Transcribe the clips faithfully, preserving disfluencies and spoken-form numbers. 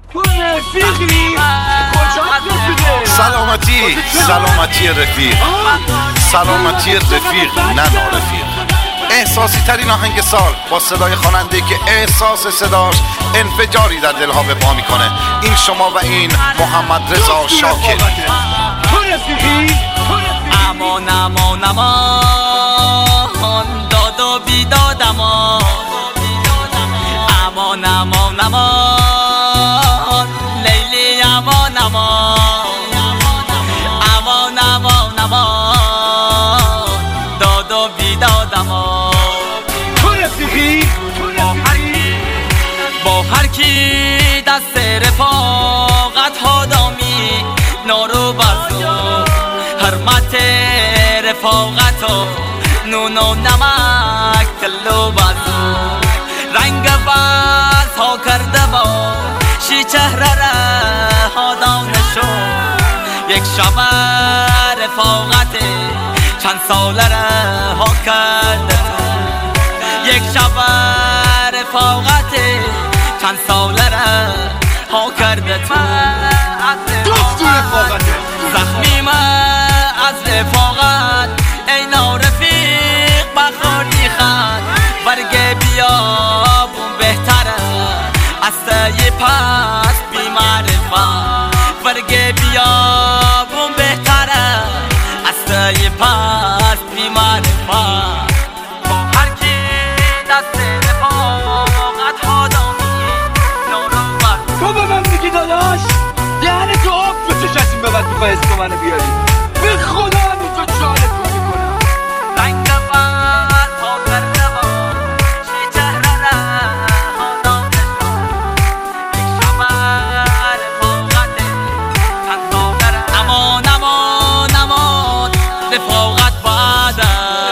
تو رفیقی؟ کجا رفیقه؟ سلامتی سلامتی رفیق، سلامتی رفیق نه نارفیق. احساسی ترین آهنگ سال با صدای خواننده که احساس صداش انفجاری در دلها به پا میکنه. این شما و این محمد رضا شاکر. تو رفیقی؟ امان امان امان داد و بیداد امان امان امان امان لیلی امان امان امان امان امان داد و بیداد امان. تو رفیقی؟ با هر کی دست رفاقت ها دامی نارو بزو حرمت رفاقت و نون و نمک تل و بزو رنگ باز ها کرده با شی چهره را ها دانشو یک شب رفاقت چند ساله را ها کرده یک شب رفاقت چند ساله را ها کرده تو دوست تو رفاقته زخمی من از رفاقت ای نارفیق بخوردی خند برگ بیابون بهتره از تایی پس بی معرفت برگ بیابون بهتره از تایی پس بی معرفت. با هر کی دست رفاقت ها دامی نارو بر تو به من میگی داداش؟ یعنی تو آب تو چشم به بعد میخوای اسم منو بیاری؟ به خدا همینجا چاره تو میکنم. رنگ بر ها کرده با شی چهره را ها دانشو یک شب رفاقت چند ساله را امان امان امان رفاقت بعد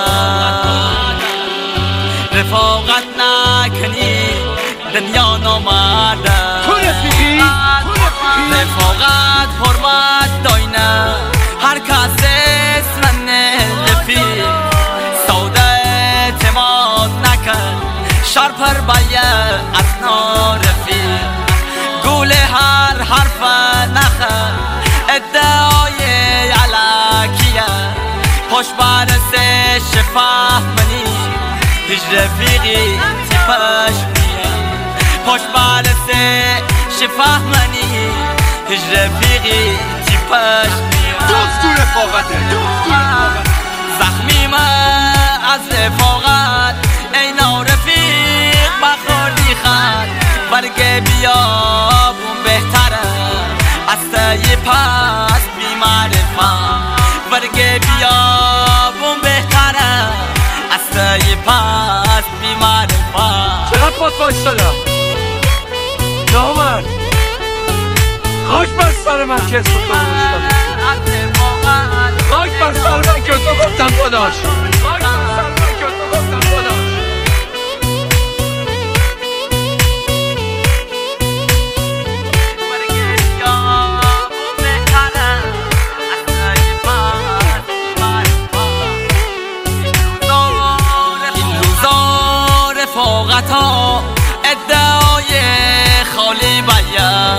رفاقت نکنی دنیا نامرده. تو رفیقی؟ رفاقت حرمت داینه هر کس اسم نلفی سوده اعتماد نکن شرپر بایه از نارفی گول هر حرف نخن ادعای علاکیه پشت برسه شفهمنی هیچ رفیقی تیپش میه پشت برسه شفهمنی هیچ رفیقی تیپش میه دوست تو رفاقته دوست تو رفاقته زخمی من از رفاقت ای نارفیق بخوردی خند برگ بیابون بهتره از تایی پس بی معرفت برگ بیابون بهتره از تایی پس بی معرفت. چقدر پاس باش دادم نامرد خاک بر سر من که اسم تو گفتم خاک بر سر من که تو گفتم داداش خاک بر سر من که تو گفتم داداش. این روزا رفاقت ها ادعای خالی بایه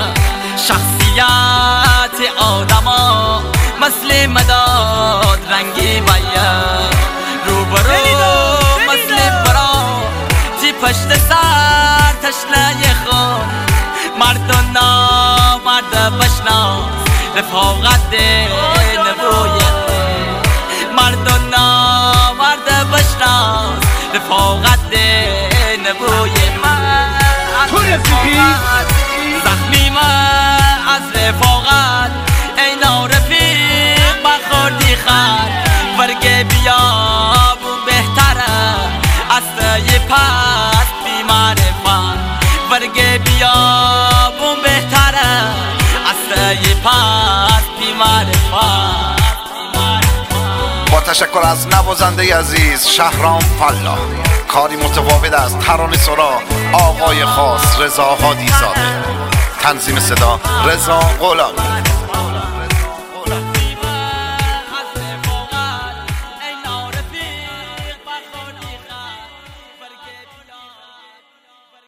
شخصیت آدما مثل مداد رنگی بایه روبرو مثل برا تی پشت سر تشنه خون مرد و نامرد بشناس رفاقت نبویه مرد و نامرد بشناس رفاقت نبویه تو رفیقی؟ زخمی من از رفاقت ای نارفیق بخوردی خند برگ بیابون بهتره از تایی پس بی معرفت برگ بیابون بهتره از تایی پس بی معرفت. با تشکر از نوازنده عزیز شهرام فلاح. کاری متفاوت از ترانه سرا آقای خاص رضا هادی زاده. تنظیم صدا رضا غلامی.